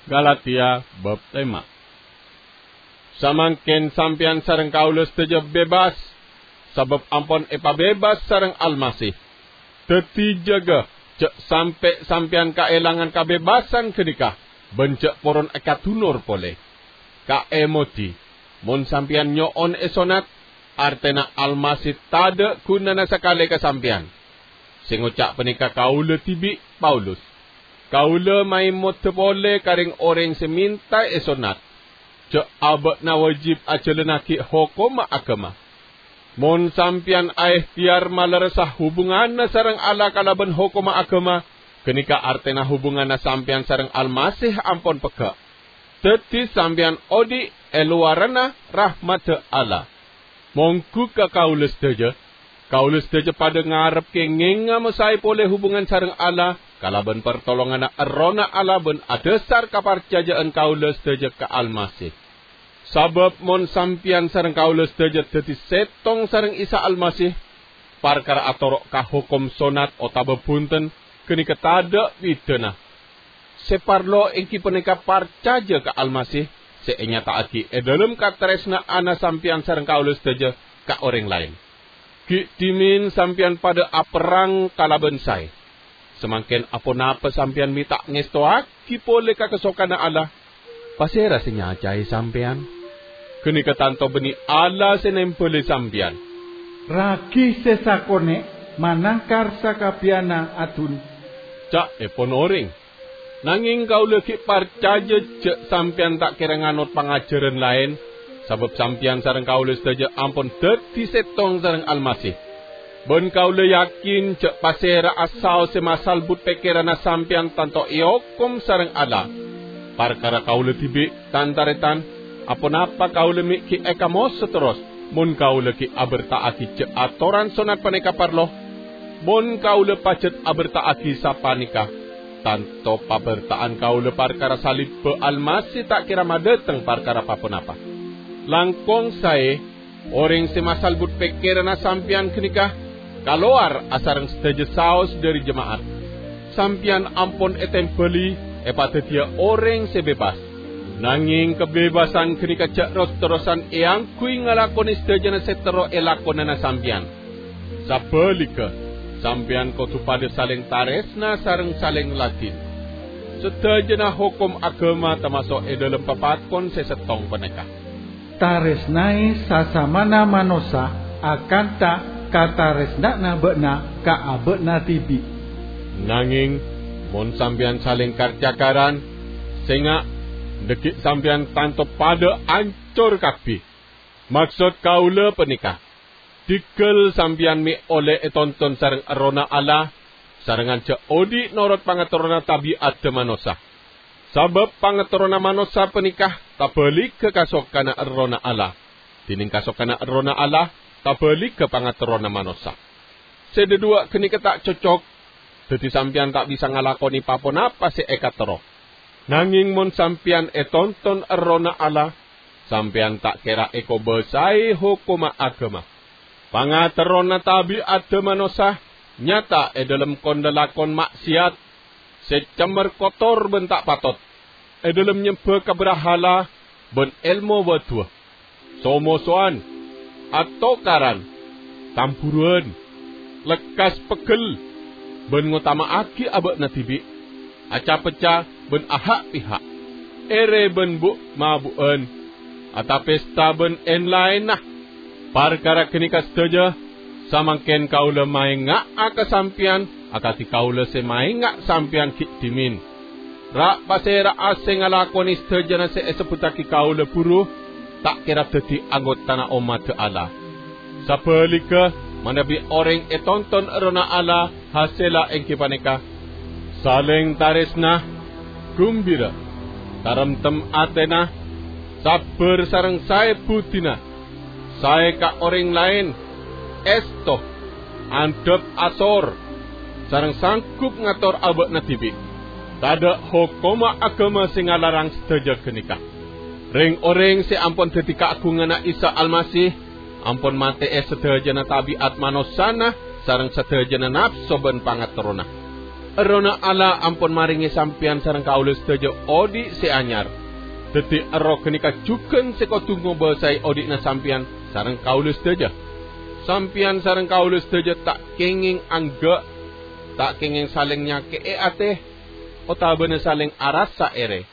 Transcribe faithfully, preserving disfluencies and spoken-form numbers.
Galatia bab lima. Samangken sampian sareng kaula setuju bebas, sabab ampun epabebas sareng Almasih. Teti jaga cek sampai sampian kaelangan kabebasan kenikah, bencek poron ekatunur pole. Ka emoti, mun sampian nyoon esonat, artena Almasih tada kunana sakale kasampian. Singucak penikah kaula tibi Paulus. Kaula mai motepole karing orang seminta esonat. Cek abad na wajib acelenaki hukuma agama. Mon sampian aih tiar malaresah hubungan na sarang ala kalaban hukuma agama. Kenika artena hubungan na sampian sarang Almasih ampon peka. Teti sampian odi eluarana rahmat Allah. Mongku ka kaula setuju. Kaula setuju pada ngarep ke ngenga mesai pole hubungan sarang Allah. Kalaban pertolongan na erona Allah ben adesar kaparcajaan kaula setuju ke Almasih. Sabab mon sampian sareng kaula setuju dadi setong sareng Isa Almasih, parkara atorok ka hukum sonat otaba punten kini ketada widena. Separlo engki peneka parcaja ka Almasih, seenyata aki e dalam katresna ana sampian sareng kaula setuju ka orang lain. Ki timin sampian pada aperang kalaban sai. Semangken apa-napa sampian mita ngestoaki pole ka kesokana Allah. Pasera senya cai sampian. Kini ketanto beni Allah senempele sampian. Ragi sesakone manangkar sakapiana atun. Cak epon oring. Nanging kau leki parcaja cek sampian tak kira nganut pangajaran lain. Sebab sampian sareng kau setuju ampun deti setong sareng Almasih. Ben kau le yakin cek pasera asal semasal but pekirana sampian tanto iokum sareng Allah. Parkara kau le tibi tantaretan. Apa-napa kau le miki eka mos seterus. Mun kau le ki abertaaki cek atoran sonat paneka parloh. Mun kau le pacet abertaaki sapanika. Tanto pabertaan kau le parkara salib pe Almasih tak kira madeteng parkara apa-napa. Langkong sae, orang semasal but pekirana sampian kenikah, kaluar asarang setuju saus dari jemaat. Sampian ampun etempeli, epatetia orang sebebas. Nanging kebebasan kenikah cak ros-terosan eang kui ngalakoni setuju na setero elakonana sampian. Sabelika, sampian kau tu pada saling taresna sareng saling latin. Setuju na hukum agama termasuk e dalam papatkon sesetong penekah. Taresnai sasamana manosa akanta kataresna na bekna ka abekna tibi. Nanging mon sampian saling karcakaran senga dekik sampian tanto pada ancur kapi. Maksud kaula penikah. Dikel sampian mi oleh etonton sareng erona Allah sarengan ce odi norot pangaturana tabiat de manosa. Sabab pangaturana manosa penikah tak balik ke kasokana erona Allah. Dining kasokana erona Allah tak balik ke pangaturana manosa. Sededua kini tak cocok. Jadi sampian tak bisa ngalakoni papon apa si eka tero. Nanging mon sampian etonton erona Allah. Sampian tak kira eko besai hukuma agama. Pangaturana tabiat de manosa. Nyata e dalam kondelakon maksiat. Secemer kotor bentak patot. E dalam nyempe keberhala ben ilmu watua. Somosoan. Atau karan. Tampuruan. Lekas pegel. Ben ngutama aki abak natibi. Aca pecah ben ahak pihak. Ere ben bu mabuan. Ata pesta ben en lain nah. Parkara kenika setuju. Samangken kaula mai ngak akasampian. Akati kaula semai ngak sampian kik timin. Rak pasera asing alakoni setuju se eseputaki kaula puru. Tak kira teti anggota na umat Allah. Sapelika manabi orang etonton erona Allah hasela engki paneka. Saling taresna gumbira. Taramtem atena. Sabar sareng sae putina. Sae ka orang lain. Esto. Andep asor. Sareng sangkup ngatur abak natibi. Tada hukuma agama sing ngalarang setuju kenikah. Ring orang si ampun ketika agungan na Isa Almasih. Ampun mate e setuju na tabiat manosana. Sareng setuju na nafsu ben pangaturuna. Erona Allah ampun maringi sampeyan sareng kaula sedaya odi si anyar. Dadi ero kenika juken seko tunggu basai odikna sampeyan sareng kaula sedaya. Sampeyan sareng kaula sedaya tak kenging angga, tak kenging saling nyakeke ateh, otabene saling arasa ere.